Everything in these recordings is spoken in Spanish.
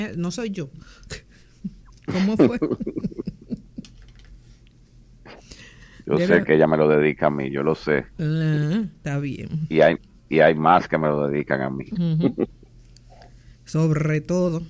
No soy yo. ¿Cómo fue? Yo De sé la- que ella me lo dedica a mí, yo lo sé. Está bien. Y hay, y hay más que me lo dedican a mí. Ujú. Sobre todo.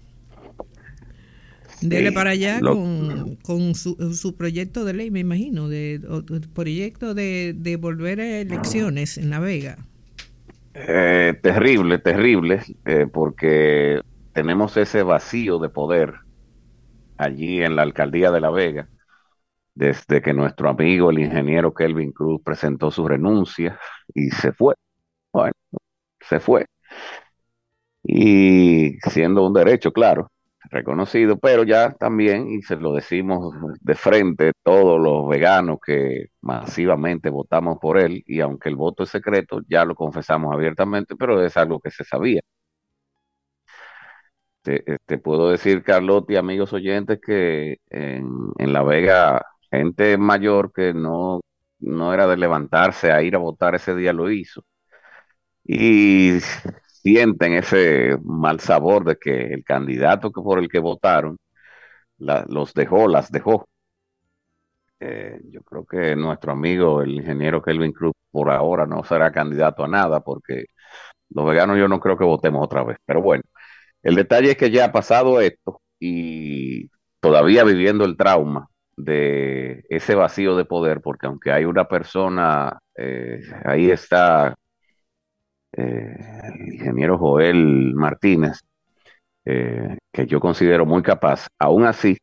Dele Sí, para allá lo, con su proyecto de ley, me imagino, proyecto de volver a elecciones en La Vega. terrible, terrible, porque tenemos ese vacío de poder allí en la alcaldía de La Vega, desde que nuestro amigo, el ingeniero Kelvin Cruz, presentó su renuncia y se fue. Bueno, se fue. Y siendo un derecho, claro, reconocido, pero ya también, y se lo decimos de frente, todos los veganos que masivamente votamos por él, y aunque el voto es secreto, ya lo confesamos abiertamente, pero es algo que se sabía. Te puedo decir, Carlotti, y amigos oyentes, que en La Vega, gente mayor que no era de levantarse a ir a votar ese día lo hizo. Y sienten ese mal sabor de que el candidato que por el que votaron los dejó, las dejó. Yo creo que nuestro amigo, el ingeniero Kelvin Cruz, por ahora no será candidato a nada, porque los veganos yo no creo que votemos otra vez. Pero bueno, el detalle es que ya ha pasado esto y todavía viviendo el trauma de ese vacío de poder, porque aunque hay una persona, ahí está el ingeniero Joel Martínez, que yo considero muy capaz. Aún así,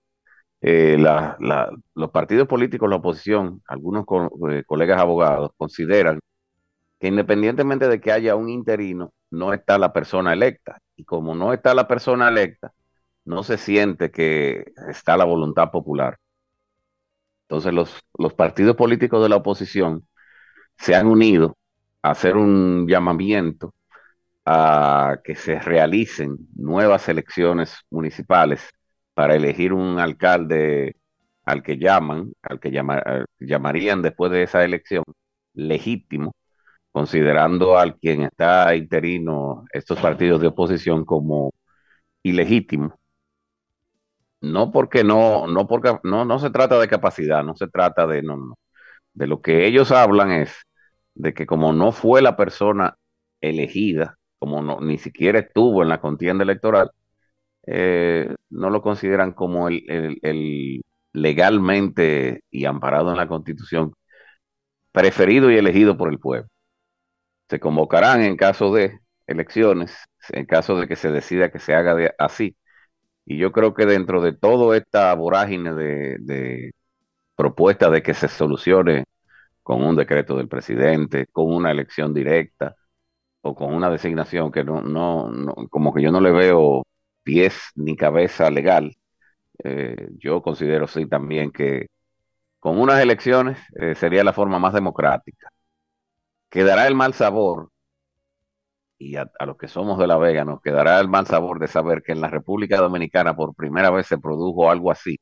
los partidos políticos, la oposición, algunos colegas abogados consideran que independientemente de que haya un interino, no está la persona electa. Y como no está la persona electa, no se siente que está la voluntad popular. Entonces los partidos políticos de la oposición se han unido a hacer un llamamiento a que se realicen nuevas elecciones municipales para elegir un alcalde al que llamarían después de esa elección legítimo, considerando al quien está interino estos partidos de oposición como ilegítimo. No porque no se trata de capacidad, no se trata de, no, no. De lo que ellos hablan es de que como no fue la persona elegida, como no, ni siquiera estuvo en la contienda electoral, no lo consideran como el legalmente y amparado en la Constitución, preferido y elegido por el pueblo. Se convocarán en caso de elecciones, en caso de que se decida que se haga así. Y yo creo que dentro de toda esta vorágine de propuestas de que se solucione con un decreto del presidente, con una elección directa o con una designación que como que yo no le veo pies ni cabeza legal. Yo considero sí también que con unas elecciones sería la forma más democrática. Quedará el mal sabor, y a los que somos de La Vega nos quedará el mal sabor de saber que en la República Dominicana por primera vez se produjo algo así.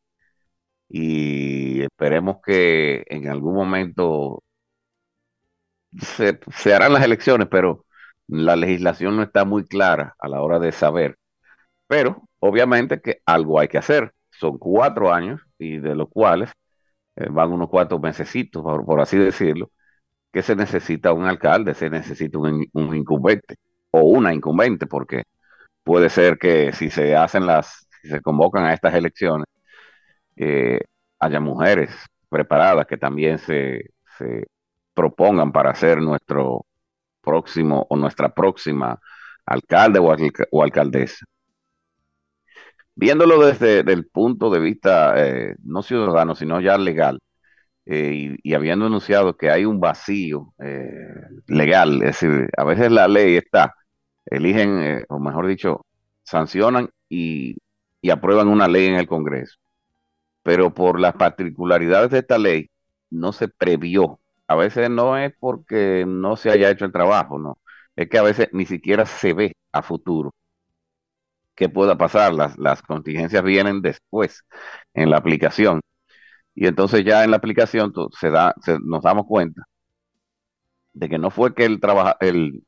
Y esperemos que en algún momento se harán las elecciones, pero la legislación no está muy clara a la hora de saber. Pero obviamente que algo hay que hacer. Son 4 años y de los cuales van unos cuantos mesecitos, por así decirlo, que se necesita un alcalde, se necesita un incumbente o una incumbente, porque puede ser que si se convocan a estas elecciones, eh, haya mujeres preparadas que también se propongan para ser nuestro próximo o nuestra próxima alcalde o alcaldesa. Viéndolo desde el punto de vista no ciudadano, sino ya legal, y habiendo anunciado que hay un vacío legal, es decir, a veces la ley está, eligen, o mejor dicho, sancionan y aprueban una ley en el Congreso, pero por las particularidades de esta ley no se previó. A veces no es porque no se haya hecho el trabajo, no, es que a veces ni siquiera se ve a futuro qué pueda pasar. Las contingencias vienen después en la aplicación. Y entonces ya en la aplicación nos damos cuenta de que no fue que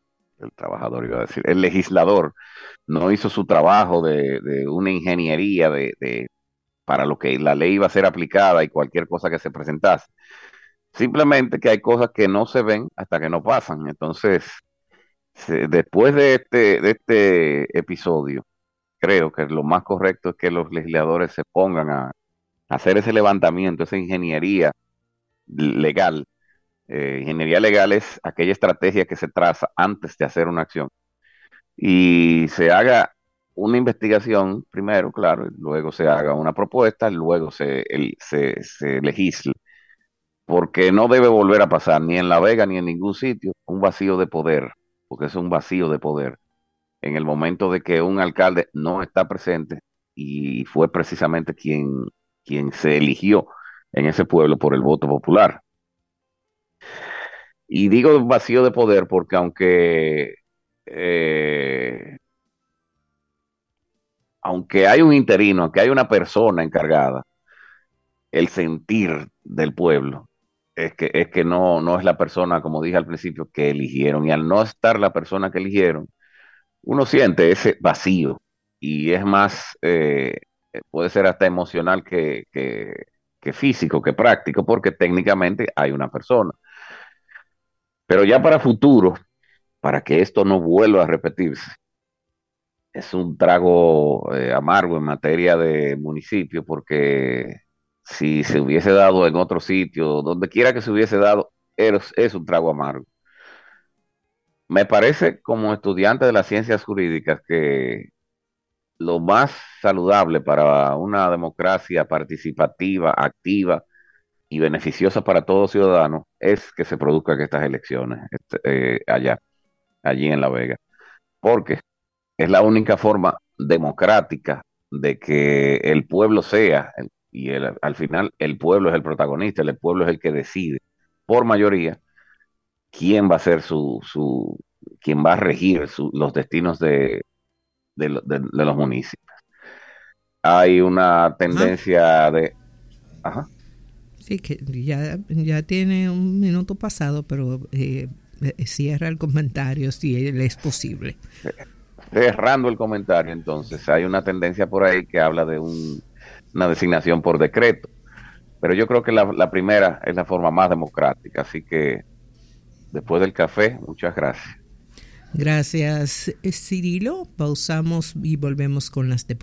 el trabajador iba a decir, el legislador no hizo su trabajo de una ingeniería para lo que la ley iba a ser aplicada y cualquier cosa que se presentase. Simplemente que hay cosas que no se ven hasta que no pasan. Entonces, después de este episodio, creo que lo más correcto es que los legisladores se pongan a hacer ese levantamiento, esa ingeniería legal. Ingeniería legal es aquella estrategia que se traza antes de hacer una acción y se haga una investigación primero, claro, y luego se haga una propuesta, luego se legisle, porque no debe volver a pasar ni en La Vega ni en ningún sitio un vacío de poder, porque es un vacío de poder en el momento de que un alcalde no está presente y fue precisamente quien se eligió en ese pueblo por el voto popular. Y digo vacío de poder porque eh, aunque hay un interino, aunque hay una persona encargada, el sentir del pueblo es que no es la persona, como dije al principio, que eligieron. Y al no estar la persona que eligieron, uno siente ese vacío y es más, puede ser hasta emocional que físico, que práctico, porque técnicamente hay una persona. Pero ya para futuro, para que esto no vuelva a repetirse, es un trago amargo en materia de municipio, porque si se hubiese dado en otro sitio, donde quiera que se hubiese dado, es un trago amargo. Me parece como estudiante de las ciencias jurídicas que lo más saludable para una democracia participativa, activa y beneficiosa para todos los ciudadanos es que se produzcan estas elecciones allí en La Vega, porque es la única forma democrática de que el pueblo al final el pueblo es el protagonista, el pueblo es el que decide por mayoría quién va a ser quién va a regir los destinos de los municipios. Hay una Ajá. tendencia ajá, Sí, que ya tiene un minuto pasado, pero cierra el comentario si le es posible. cerrando el comentario, entonces, hay una tendencia por ahí que habla de una designación por decreto, pero yo creo que la primera es la forma más democrática, así que después del café, muchas gracias. Gracias, Cirilo. Pausamos y volvemos con las